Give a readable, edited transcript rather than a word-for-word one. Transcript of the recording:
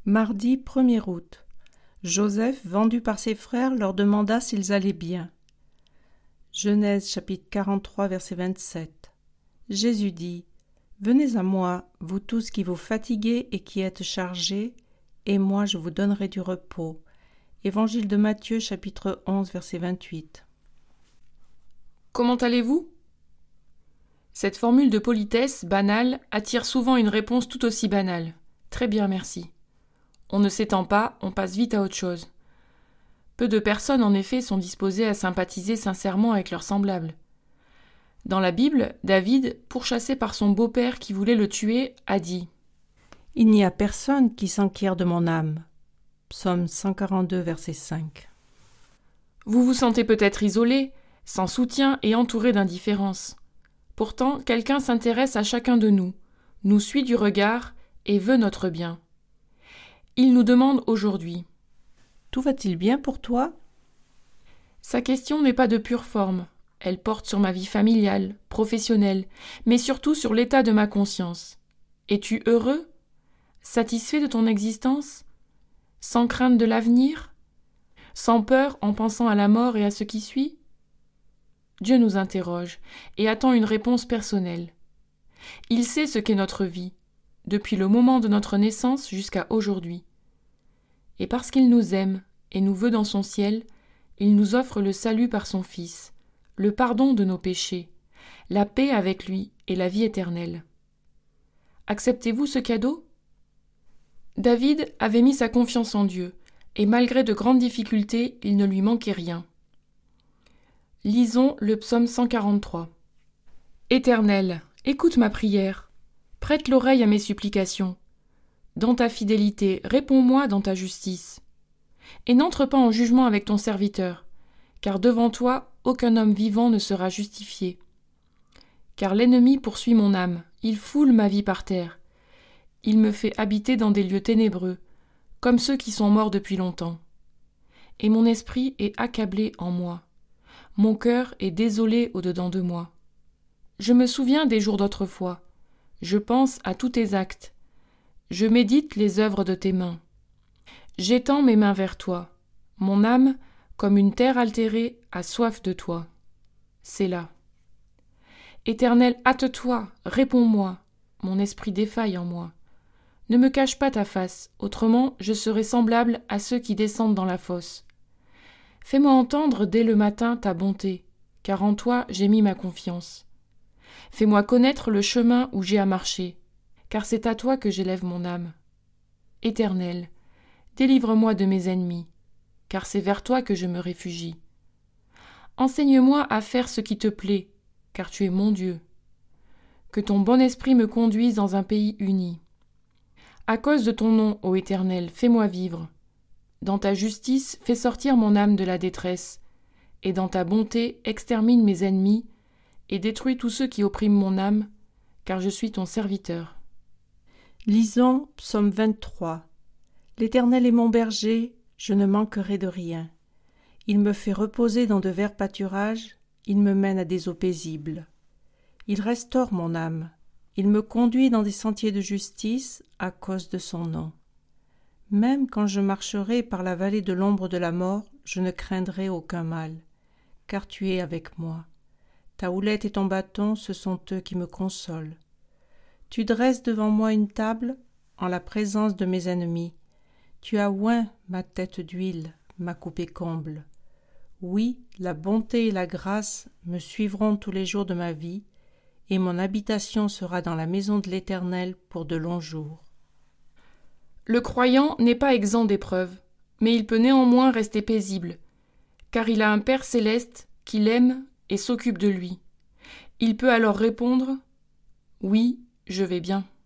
Mardi 1er août. Joseph, vendu par ses frères, leur demanda s'ils allaient bien. Genèse chapitre 43, verset 27. Jésus dit : Venez à moi, vous tous qui vous fatiguez et qui êtes chargés, et moi je vous donnerai du repos. Évangile de Matthieu chapitre 11, verset 28. Comment allez-vous ? Cette formule de politesse banale attire souvent une réponse tout aussi banale. Très bien, merci. On ne s'étend pas, on passe vite à autre chose. Peu de personnes, en effet, sont disposées à sympathiser sincèrement avec leurs semblables. Dans la Bible, David, pourchassé par son beau-père qui voulait le tuer, a dit : Il n'y a personne qui s'enquiert de mon âme. Psaume 142, verset 5. Vous vous sentez peut-être isolé, sans soutien et entouré d'indifférence. Pourtant, quelqu'un s'intéresse à chacun de nous suit du regard et veut notre bien. Il nous demande aujourd'hui : Tout va-t-il bien pour toi ? Sa question n'est pas de pure forme. Elle porte sur ma vie familiale, professionnelle, mais surtout sur l'état de ma conscience. Es-tu heureux ? Satisfait de ton existence ? Sans crainte de l'avenir ? Sans peur en pensant à la mort et à ce qui suit ? Dieu nous interroge et attend une réponse personnelle. Il sait ce qu'est notre vie, depuis le moment de notre naissance jusqu'à aujourd'hui. Et parce qu'il nous aime et nous veut dans son ciel, il nous offre le salut par son Fils, le pardon de nos péchés, la paix avec lui et la vie éternelle. Acceptez-vous ce cadeau ? David avait mis sa confiance en Dieu, et malgré de grandes difficultés, il ne lui manquait rien. Lisons le psaume 143. Éternel, écoute ma prière, prête l'oreille à mes supplications. Dans ta fidélité, réponds-moi dans ta justice. Et n'entre pas en jugement avec ton serviteur, car devant toi, aucun homme vivant ne sera justifié. Car l'ennemi poursuit mon âme, il foule ma vie par terre. Il me fait habiter dans des lieux ténébreux, comme ceux qui sont morts depuis longtemps. Et mon esprit est accablé en moi. Mon cœur est désolé au-dedans de moi. Je me souviens des jours d'autrefois. Je pense à tous tes actes. Je médite les œuvres de tes mains. J'étends mes mains vers toi. Mon âme, comme une terre altérée, a soif de toi. Sélah. Éternel, hâte-toi, réponds-moi. Mon esprit défaille en moi. Ne me cache pas ta face, autrement je serai semblable à ceux qui descendent dans la fosse. Fais-moi entendre dès le matin ta bonté, car en toi j'ai mis ma confiance. Fais-moi connaître le chemin où j'ai à marcher, car c'est à toi que j'élève mon âme. Éternel, délivre-moi de mes ennemis, car c'est vers toi que je me réfugie. Enseigne-moi à faire ce qui te plaît, car tu es mon Dieu. Que ton bon esprit me conduise dans un pays uni. À cause de ton nom, ô Éternel, fais-moi vivre. Dans ta justice, fais sortir mon âme de la détresse, et dans ta bonté, extermine mes ennemis, et détruis tous ceux qui oppriment mon âme, car je suis ton serviteur. Lisons psaume 23. L'Éternel est mon berger, je ne manquerai de rien. Il me fait reposer dans de verts pâturages, il me mène à des eaux paisibles. Il restaure mon âme, il me conduit dans des sentiers de justice à cause de son nom. Même quand je marcherai par la vallée de l'ombre de la mort, je ne craindrai aucun mal, car tu es avec moi. Ta houlette et ton bâton, ce sont eux qui me consolent. Tu dresses devant moi une table en la présence de mes ennemis. Tu as oint ma tête d'huile, ma coupe est comble. Oui, la bonté et la grâce me suivront tous les jours de ma vie, et mon habitation sera dans la maison de l'Éternel pour de longs jours. Le croyant n'est pas exempt d'épreuves, mais il peut néanmoins rester paisible, car il a un Père céleste qui l'aime et s'occupe de lui. Il peut alors répondre : oui, je vais bien.